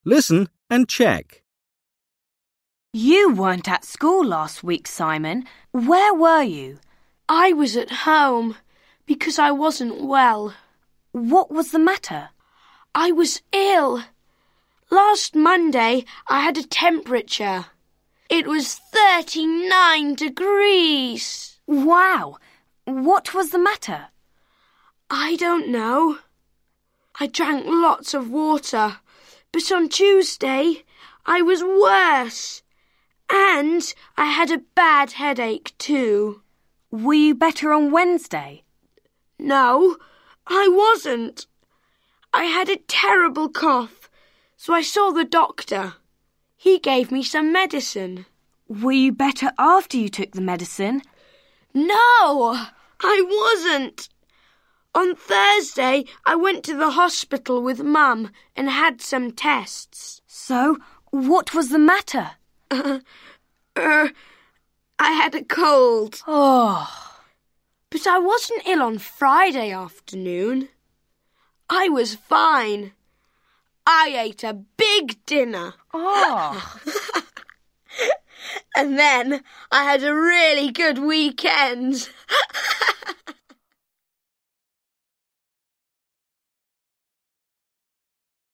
Listen and check. You weren't at school last week, Simon. Where were you? I was at home because I wasn't well. What was the matter? I was ill. Last Monday I had a temperature. It was 39 degrees. Wow! What was the matter? I don't know. I drank lots of water, but on Tuesday I was worse. And I had a bad headache too. Were you better on Wednesday? No, I wasn't. I had a terrible cough, so I saw the doctor. He gave me some medicine. Were you better after you took the medicine? No, I wasn't. On Thursday, I went to the hospital with Mum and had some tests. So, what was the matter? I had a cold. Oh. But I wasn't ill on Friday afternoon. I was fine. I ate a big dinner. Oh. And then I had a really good weekend.